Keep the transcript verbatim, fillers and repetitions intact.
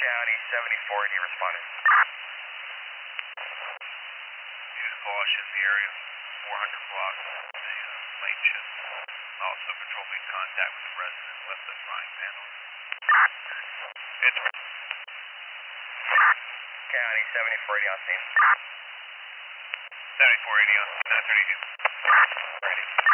County seventy-four, any responding? Use caution in the area, four hundred block, the uh, lane shift. Also control made contact with the resident, left the frying pan on. It's County seventy-four, any on scene? seventy-four eighty on nine thirty-two. Ready.